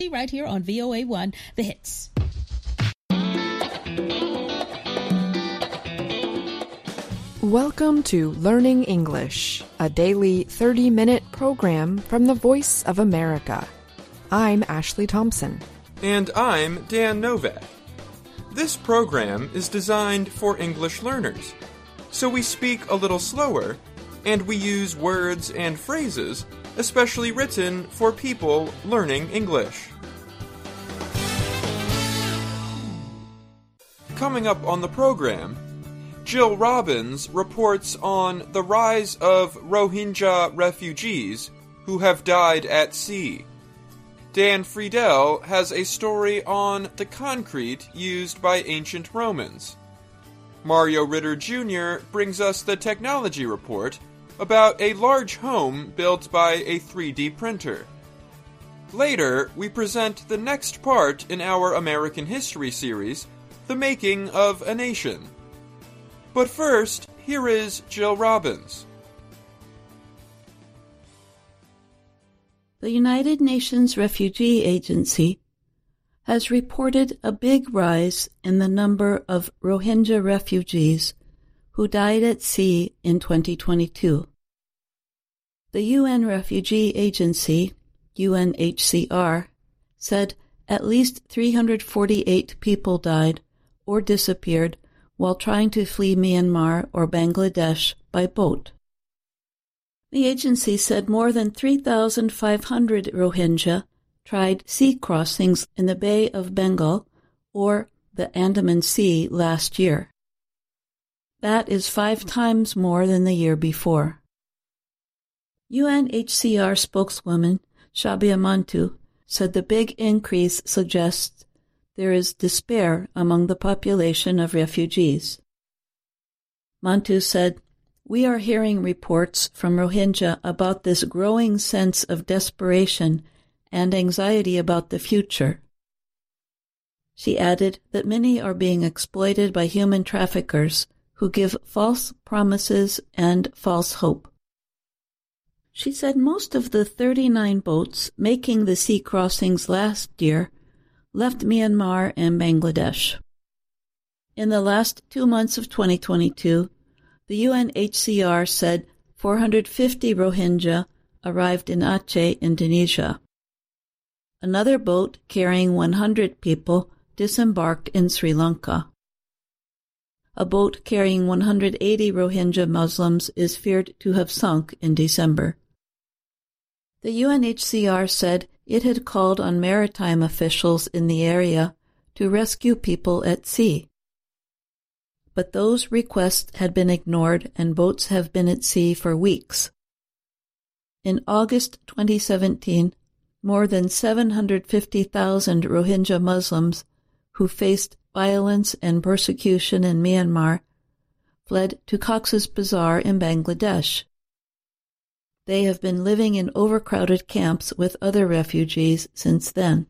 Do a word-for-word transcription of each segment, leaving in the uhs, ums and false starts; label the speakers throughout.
Speaker 1: right here on V O A one, The Hits.
Speaker 2: Welcome to Learning English, a daily thirty-minute program from the Voice of America. I'm Ashley Thompson.
Speaker 3: And I'm Dan Novak. This program is designed for English learners, so we speak a little slower, and we use words and phrases especially written for people learning English. Coming up on the program, Jill Robbins reports on the rise of Rohingya refugees who have died at sea. Dan Friedel has a story on the concrete used by ancient Romans. Mario Ritter Junior brings us the technology report about a large home built by a three D printer. Later, we present the next part in our American history series, The Making of a Nation. But first, here is Jill Robbins.
Speaker 4: The United Nations Refugee Agency has reported a big rise in the number of Rohingya refugees who died at sea in twenty twenty-two. The U N Refugee Agency, U N H C R, said at least three hundred forty-eight people died or disappeared while trying to flee Myanmar or Bangladesh by boat. The agency said more than three thousand five hundred Rohingya tried sea crossings in the Bay of Bengal or the Andaman Sea last year. That is five times more than the year before. U N H C R spokeswoman Shabia Mantu said the big increase suggests there is despair among the population of refugees. Mantu said, "We are hearing reports from Rohingya about this growing sense of desperation and anxiety about the future." She added that many are being exploited by human traffickers who give false promises and false hope. She said most of the thirty-nine boats making the sea crossings last year left Myanmar and Bangladesh. In the last two months of twenty twenty-two, the U N H C R said four hundred fifty Rohingya arrived in Aceh, Indonesia. Another boat carrying one hundred people disembarked in Sri Lanka. A boat carrying one hundred eighty Rohingya Muslims is feared to have sunk in December. The U N H C R said it had called on maritime officials in the area to rescue people at sea. But those requests had been ignored and boats have been at sea for weeks. In August twenty seventeen, more than seven hundred fifty thousand Rohingya Muslims who faced violence and persecution in Myanmar fled to Cox's Bazar in Bangladesh. They have been living in overcrowded camps with other refugees since then.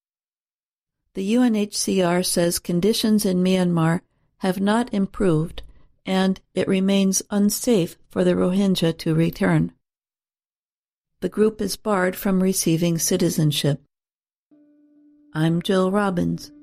Speaker 4: The U N H C R says conditions in Myanmar have not improved and it remains unsafe for the Rohingya to return. The group is barred from receiving citizenship. I'm Jill Robbins.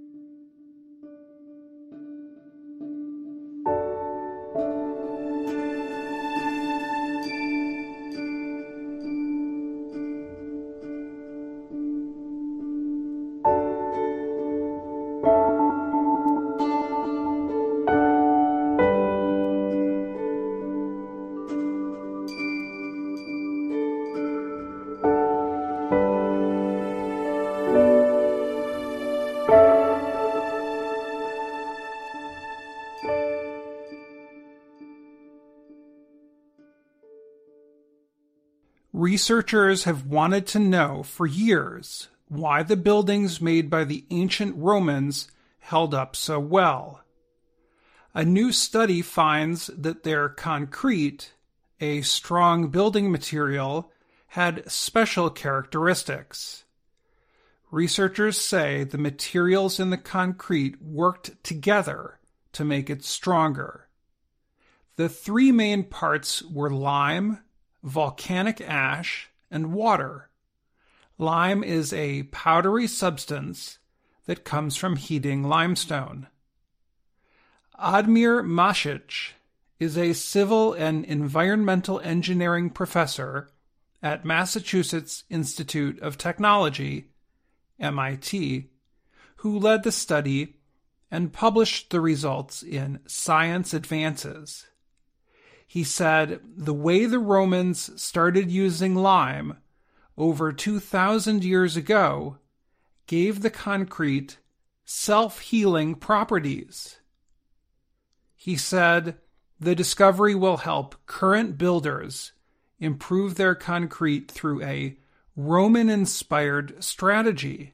Speaker 5: Researchers have wanted to know for years why the buildings made by the ancient Romans held up so well. A new study finds that their concrete, a strong building material, had special characteristics. Researchers say the materials in the concrete worked together to make it stronger. The three main parts were lime, volcanic ash, and water. Lime is a powdery substance that comes from heating limestone. Admir Masic is a civil and environmental engineering professor at Massachusetts Institute of Technology, M I T, who led the study and published the results in Science Advances. He said the way the Romans started using lime over two thousand years ago gave the concrete self-healing properties. He said the discovery will help current builders improve their concrete through a Roman-inspired strategy.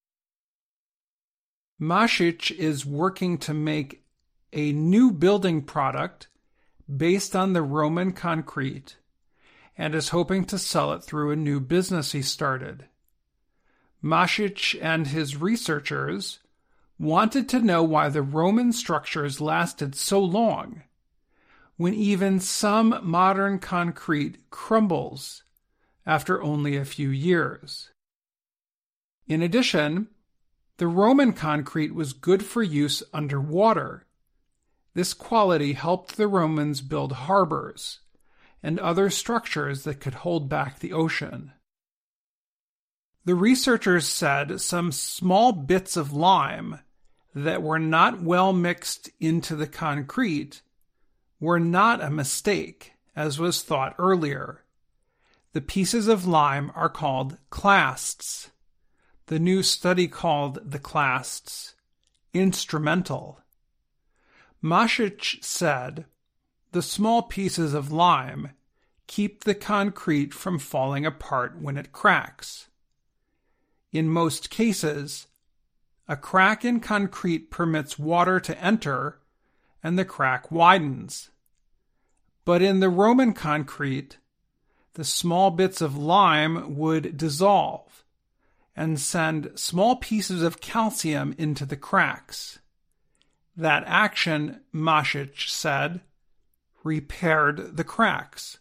Speaker 5: Masic is working to make a new building product based on the Roman concrete and is hoping to sell it through a new business he started. Masic and his researchers wanted to know why the Roman structures lasted so long when even some modern concrete crumbles after only a few years. In addition, the Roman concrete was good for use underwater. This quality helped the Romans build harbors and other structures that could hold back the ocean. The researchers said some small bits of lime that were not well mixed into the concrete were not a mistake, as was thought earlier. The pieces of lime are called clasts. The new study called the clasts instrumental. Masic said the small pieces of lime keep the concrete from falling apart when it cracks. In most cases, a crack in concrete permits water to enter and the crack widens. But in the Roman concrete, the small bits of lime would dissolve and send small pieces of calcium into the cracks. That action, Masic said, repaired the cracks.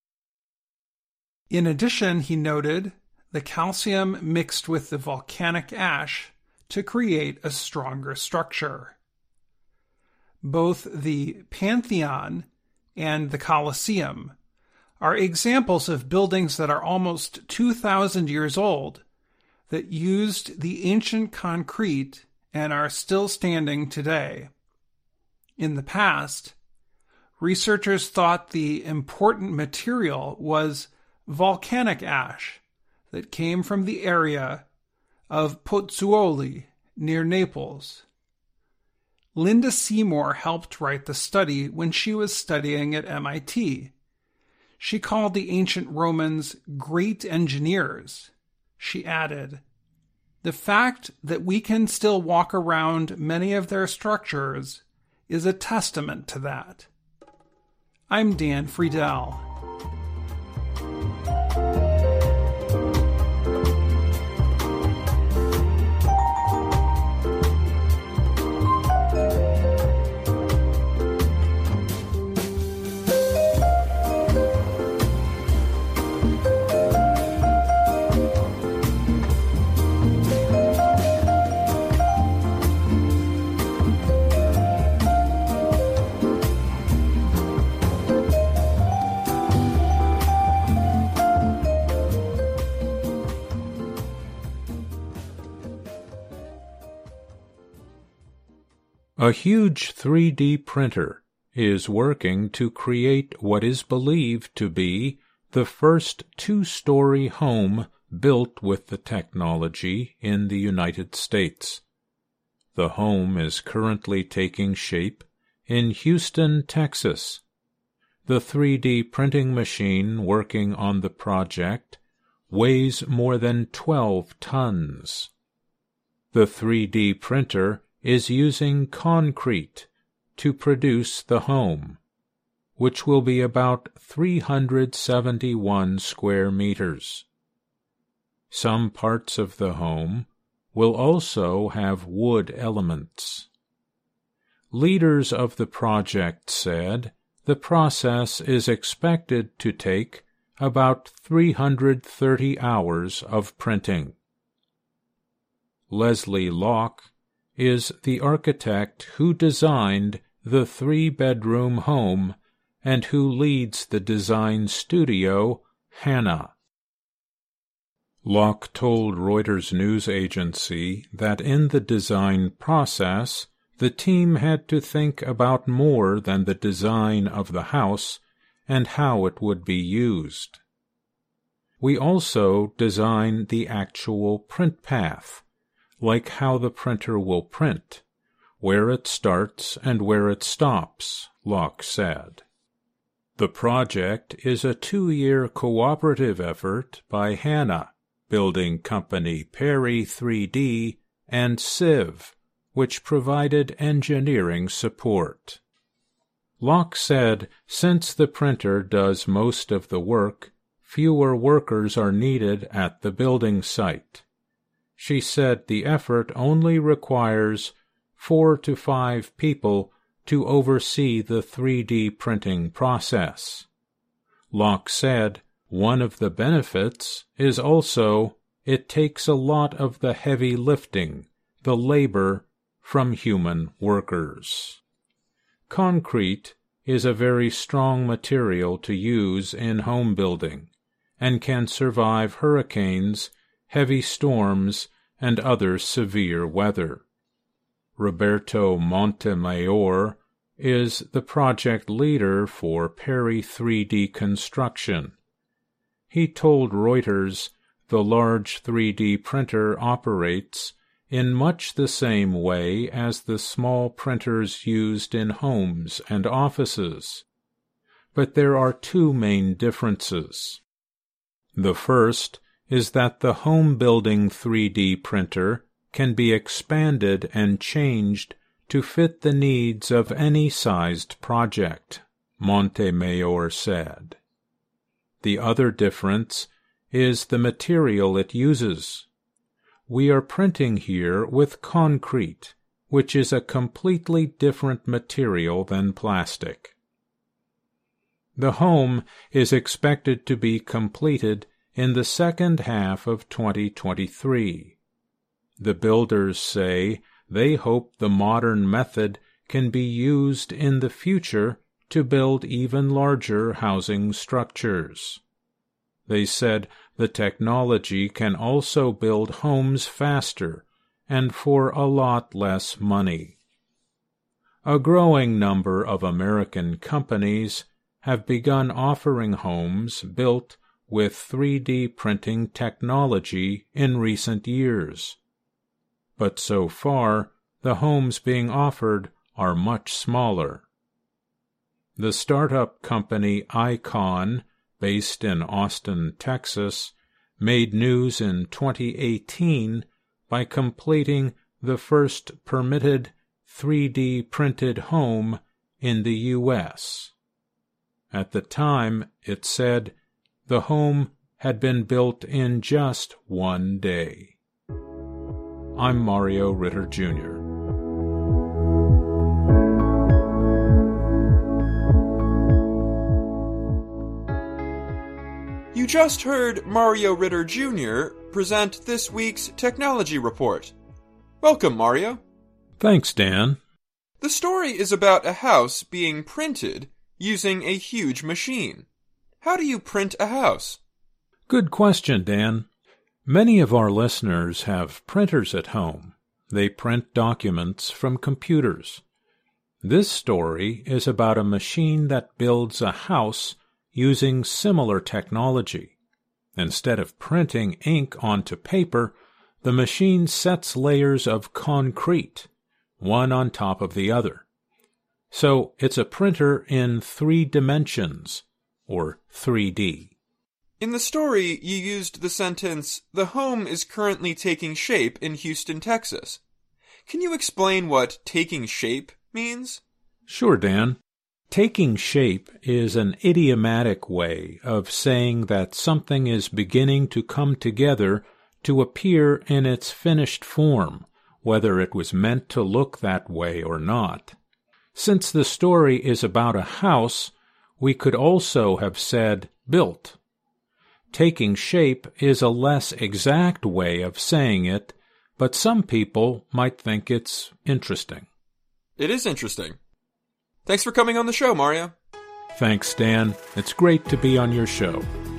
Speaker 5: In addition, he noted, the calcium mixed with the volcanic ash to create a stronger structure. Both the Pantheon and the Colosseum are examples of buildings that are almost two thousand years old that used the ancient concrete and are still standing today. In the past, researchers thought the important material was volcanic ash that came from the area of Pozzuoli near Naples. Linda Seymour helped write the study when she was studying at M I T. She called the ancient Romans great engineers. She added, "The fact that we can still walk around many of their structures is a testament to that." I'm Dan Friedel.
Speaker 6: A huge three D printer is working to create what is believed to be the first two-story home built with the technology in the United States. The home is currently taking shape in Houston, Texas. The three D printing machine working on the project weighs more than twelve tons. The three D printer is using concrete to produce the home, which will be about three hundred seventy-one square meters. Some parts of the home will also have wood elements. Leaders of the project said the process is expected to take about three hundred thirty hours of printing. Leslie Locke is the architect who designed the three-bedroom home and who leads the design studio, Hannah. Locke told Reuters news agency that in the design process, the team had to think about more than the design of the house and how it would be used. We also design the actual print path, like how the printer will print, where it starts and where it stops, Locke said. The project is a two-year cooperative effort by Hannah, building company Perry three D, and Civ, which provided engineering support. Locke said since the printer does most of the work, fewer workers are needed at the building site. She said the effort only requires four to five people to oversee the three D printing process. Locke said one of the benefits is also it takes a lot of the heavy lifting, the labor, from human workers. Concrete is a very strong material to use in home building and can survive hurricanes, heavy storms, and other severe weather. Roberto Montemayor is the project leader for Perry three D Construction. He told Reuters the large three D printer operates in much the same way as the small printers used in homes and offices. But there are two main differences. The first is that the home building three D printer can be expanded and changed to fit the needs of any sized project, Montemayor said. The other difference is the material it uses. We are printing here with concrete, which is a completely different material than plastic. The home is expected to be completed in the second half of twenty twenty-three. The builders say they hope the modern method can be used in the future to build even larger housing structures. They said the technology can also build homes faster and for a lot less money. A growing number of American companies have begun offering homes built with three D printing technology in recent years. But so far, the homes being offered are much smaller. The startup company Icon, based in Austin, Texas, made news in twenty eighteen by completing the first permitted three D printed home in the U S At the time, it said, the home had been built in just one day. I'm Mario Ritter, Junior
Speaker 3: You just heard Mario Ritter, Junior present this week's Technology Report. Welcome, Mario.
Speaker 6: Thanks, Dan.
Speaker 3: The story is about a house being printed using a huge machine. How do you print a house?
Speaker 6: Good question, Dan. Many of our listeners have printers at home. They print documents from computers. This story is about a machine that builds a house using similar technology. Instead of printing ink onto paper, the machine sets layers of concrete, one on top of the other. So it's a printer in three dimensions, or three D.
Speaker 3: In the story, you used the sentence, "The home is currently taking shape in Houston, Texas." Can you explain what taking shape means?
Speaker 6: Sure, Dan. Taking shape is an idiomatic way of saying that something is beginning to come together to appear in its finished form, whether it was meant to look that way or not. Since the story is about a house, we could also have said built, Taking shape is a less exact way of saying it, but some people might think it's interesting.
Speaker 3: It is interesting. Thanks for coming on the show, Mario.
Speaker 6: Thanks, Dan. It's great to be on your show.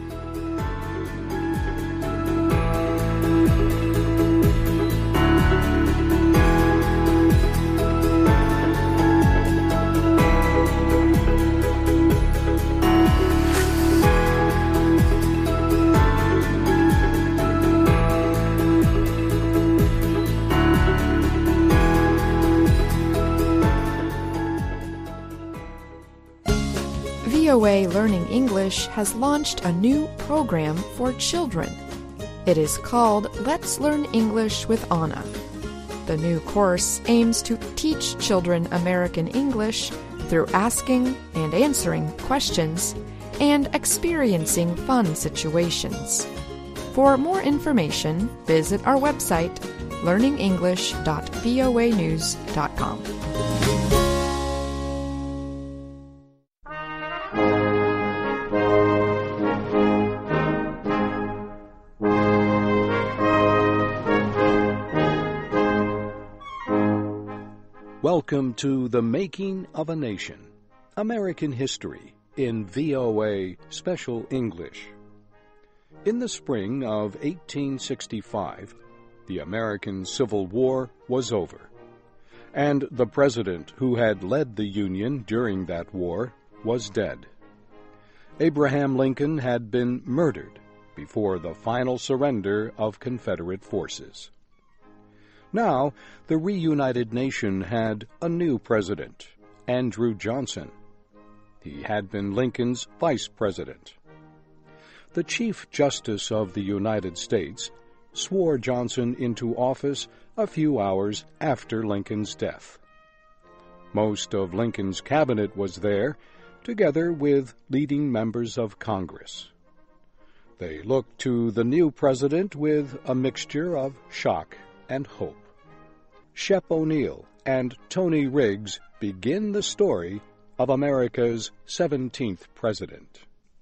Speaker 2: V O A Learning English has launched a new program for children. It is called Let's Learn English with Anna. The new course aims to teach children American English through asking and answering questions and experiencing fun situations. For more information, visit our website, learning english dot voa news dot com.
Speaker 7: Welcome to The Making of a Nation, American History in V O A Special English. In the spring of eighteen sixty-five, the American Civil War was over, and the president who had led the Union during that war was dead. Abraham Lincoln had been murdered before the final surrender of Confederate forces. Now, the reunited nation had a new president, Andrew Johnson. He had been Lincoln's vice president. The Chief Justice of the United States swore Johnson into office a few hours after Lincoln's death. Most of Lincoln's cabinet was there, together with leading members of Congress. They looked to the new president with a mixture of shock and hope. Shep O'Neill and Tony Riggs begin the story of America's seventeenth president.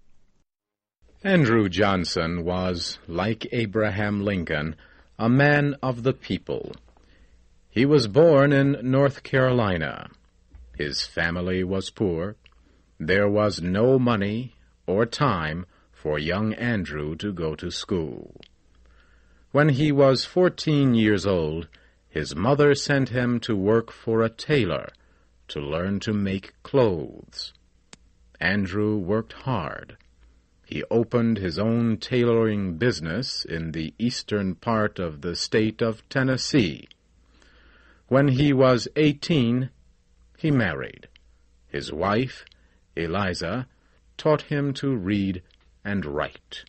Speaker 6: Andrew Johnson was, like Abraham Lincoln, a man of the people. He was born in North Carolina. His family was poor. There was no money or time for young Andrew to go to school. When he was fourteen years old, his mother sent him to work for a tailor to learn to make clothes. Andrew worked hard. He opened his own tailoring business in the eastern part of the state of Tennessee. When he was eighteen, he married. His wife, Eliza, taught him to read and write.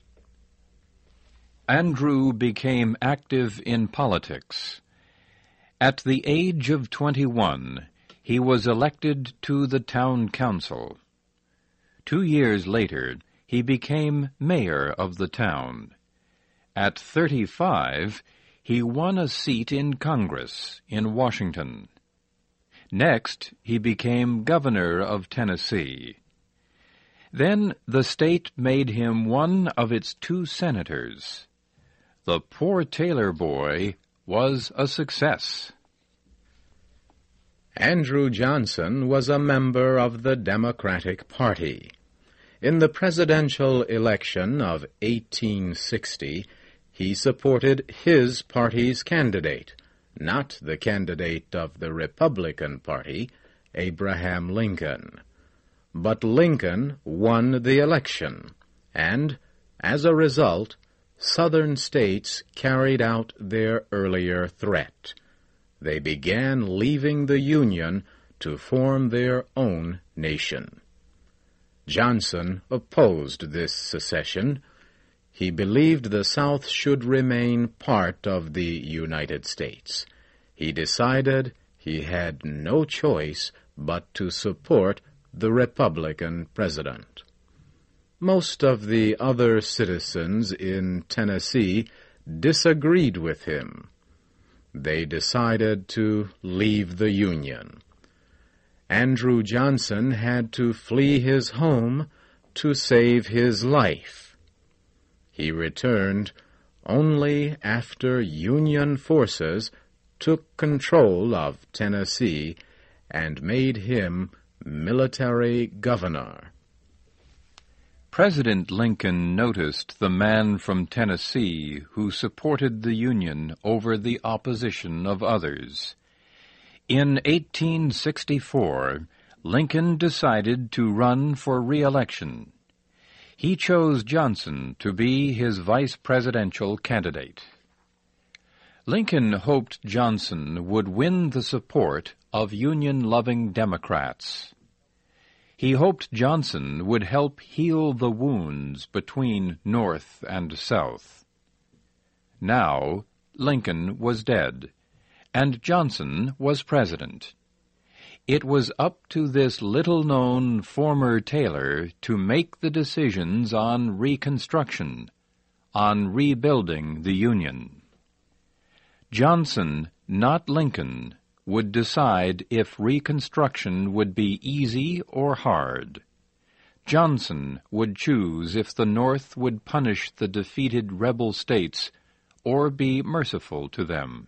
Speaker 8: Andrew became active in politics. At the age of twenty-one, he was elected to the town council. Two years later, he became mayor of the town. At thirty-five, he won a seat in Congress in Washington. Next, he became governor of Tennessee. Then the state made him one of its two senators. The poor tailor boy was a success.
Speaker 6: Andrew Johnson was a member of the Democratic Party. In the presidential election of eighteen sixty, he supported his party's candidate, not the candidate of the Republican Party, Abraham Lincoln. But Lincoln won the election, and, as a result, Southern states carried out their earlier threat. They began leaving the Union to form their own nation. Johnson opposed this secession. He believed the South should remain part of the United States. He decided he had no choice but to support the Republican president. Most of the other citizens in Tennessee disagreed with him. They decided to leave the Union. Andrew Johnson had to flee his home to save his life.
Speaker 9: he returned only after Union forces took control of Tennessee and made him military governor.
Speaker 8: President Lincoln noticed the man from Tennessee who supported the Union over the opposition of others. In eighteen sixty-four, Lincoln decided to run for re-election. He chose Johnson to be his vice presidential candidate. Lincoln hoped Johnson would win the support of Union-loving Democrats. He hoped Johnson would help heal the wounds between North and South. Now, Lincoln was dead, and Johnson was president. It was up to this little-known former tailor to make the decisions on Reconstruction, on rebuilding the Union. Johnson, not Lincoln, would decide if Reconstruction would be easy or hard. Johnson would choose if the North would punish the defeated rebel states or be merciful to them.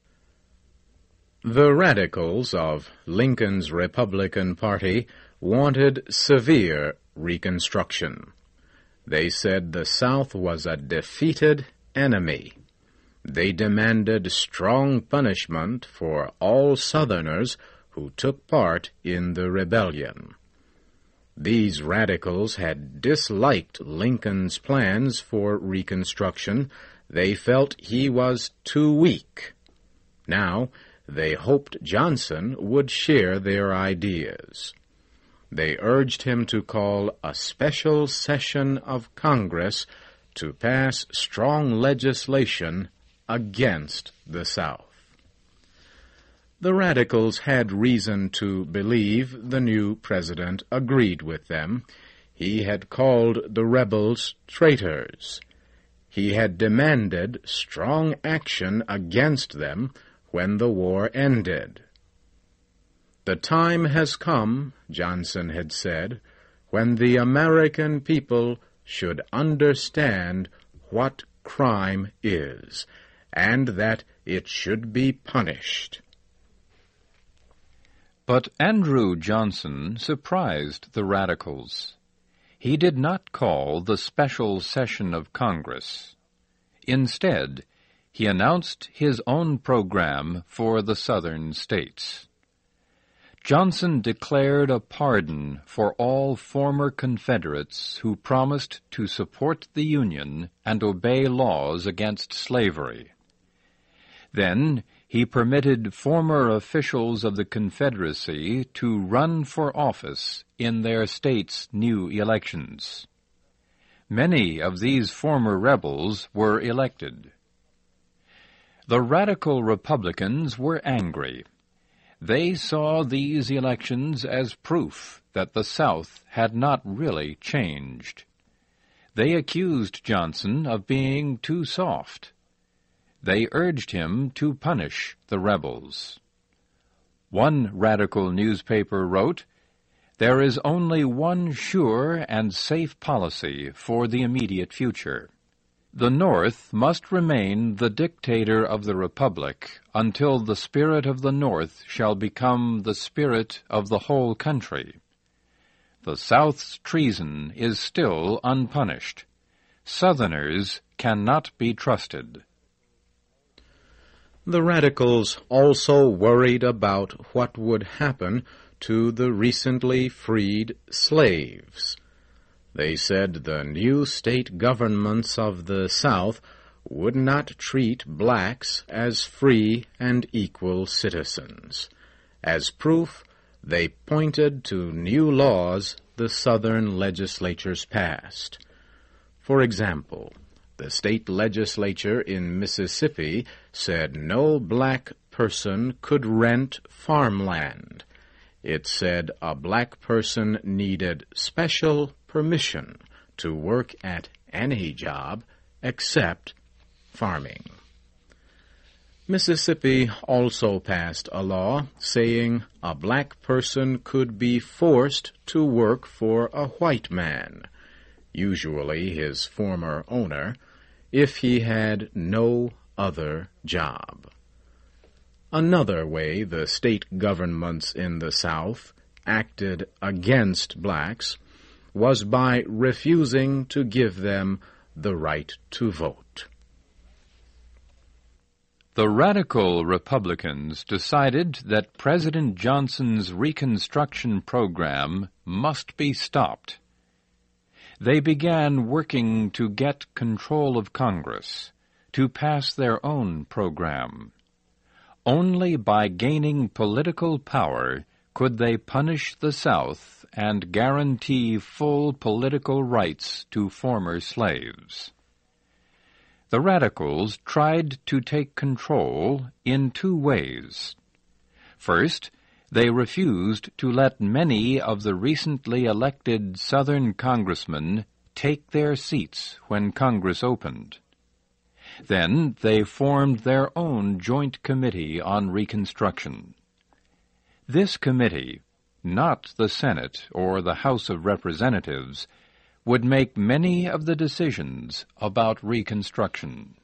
Speaker 9: The radicals of Lincoln's Republican Party wanted severe Reconstruction. They said the South was a defeated enemy. They demanded strong punishment for all Southerners who took part in the rebellion. These radicals had disliked Lincoln's plans for Reconstruction. They felt he was too weak. Now, they hoped Johnson would share their ideas. They urged him to call a special session of Congress to pass strong legislation against the South. The radicals had reason to believe the new president agreed with them. He had called the rebels traitors. He had demanded strong action against them when the war ended. The time has come, Johnson had said, when the American people should understand what crime is, and that it should be punished.
Speaker 8: But Andrew Johnson surprised the radicals. He did not call the special session of Congress. Instead, he announced his own program for the Southern states. Johnson declared a pardon for all former Confederates who promised to support the Union and obey laws against slavery. Then he permitted former officials of the Confederacy to run for office in their state's new elections. Many of these former rebels were elected. The radical Republicans were angry. They saw these elections as proof that the South had not really changed. They accused Johnson of being too soft. They urged him to punish the rebels. One radical newspaper wrote, "There is only one sure and safe policy for the immediate future. The North must remain the dictator of the Republic until the spirit of the North shall become the spirit of the whole country. The South's treason is still unpunished. Southerners cannot be trusted."
Speaker 9: The radicals also worried about what would happen to the recently freed slaves. They said the new state governments of the South would not treat blacks as free and equal citizens. As proof, they pointed to new laws the Southern legislatures passed. For example, the state legislature in Mississippi said no black person could rent farmland. It said a black person needed special permission to work at any job except farming. Mississippi also passed a law saying a black person could be forced to work for a white man. usually his former owner, if he had no other job. Another way the state governments in the South acted against blacks was by refusing to give them the right to vote.
Speaker 8: The radical Republicans decided that President Johnson's Reconstruction program must be stopped. They began working to get control of Congress, to pass their own program. Only by gaining political power could they punish the South and guarantee full political rights to former slaves. The radicals tried to take control in two ways. First, they refused to let many of the recently elected Southern congressmen take their seats when Congress opened. Then they formed their own joint committee on Reconstruction. This committee, not the Senate or the House of Representatives, would make many of the decisions about Reconstruction.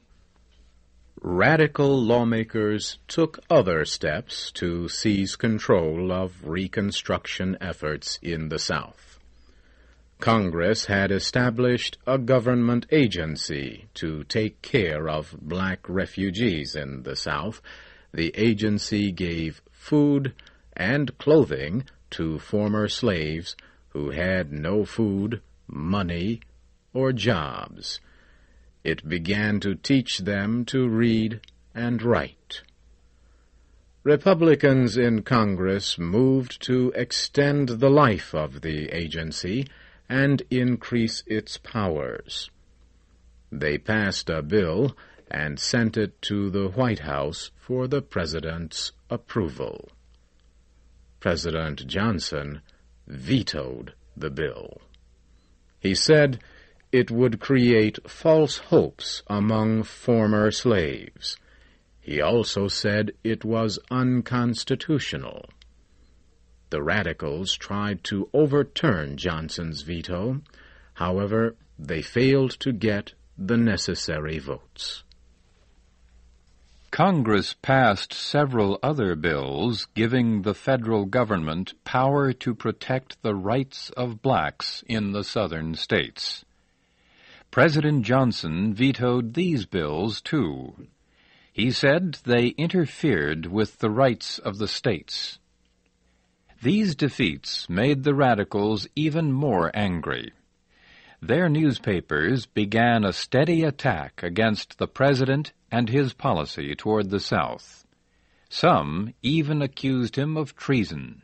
Speaker 9: Radical lawmakers took other steps to seize control of Reconstruction efforts in the South. Congress had established a government agency to take care of black refugees in the South. The agency gave food and clothing to former slaves who had no food, money, or jobs. It began to teach them to read and write. Republicans in Congress moved to extend the life of the agency and increase its powers. They passed a bill and sent it to the White House for the President's approval. President Johnson vetoed the bill. He said it would create false hopes among former slaves. He also said it was unconstitutional. The radicals tried to overturn Johnson's veto. However, they failed to get the necessary votes.
Speaker 8: Congress passed several other bills giving the federal government power to protect the rights of blacks in the southern states. President Johnson vetoed these bills, too. He said they interfered with the rights of the states. These defeats made the radicals even more angry. Their newspapers began a steady attack against the president and his policy toward the South. Some even accused him of treason.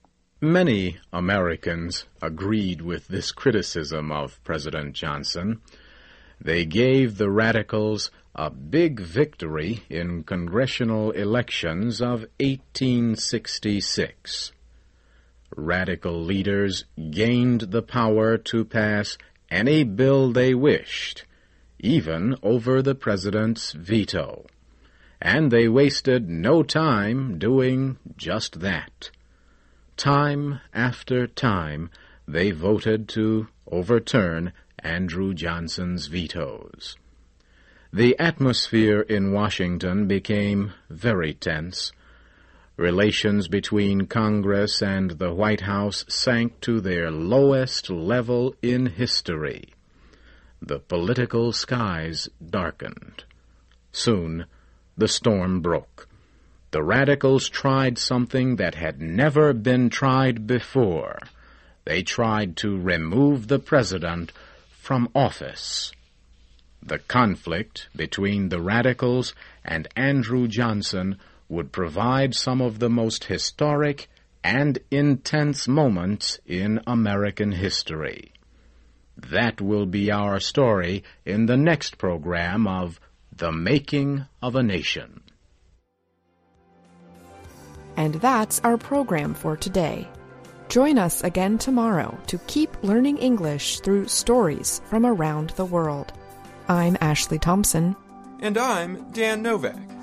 Speaker 9: Many Americans agreed with this criticism of President Johnson. They gave the radicals a big victory in congressional elections of eighteen sixty-six. Radical leaders gained the power to pass any bill they wished, even over the president's veto. And they wasted no time doing just that. Time after time, they voted to overturn Andrew Johnson's vetoes. The atmosphere in Washington became very tense. Relations between Congress and the White House sank to their lowest level in history. The political skies darkened. Soon, the storm broke. The radicals tried something that had never been tried before. They tried to remove the president from office. The conflict between the radicals and Andrew Johnson would provide some of the most historic and intense moments in American history. That will be our story in the next program of The Making of a Nation.
Speaker 2: And that's our program for today. Join us again tomorrow to keep learning English through stories from around the world. I'm Ashley Thompson.
Speaker 3: And I'm Dan Novak.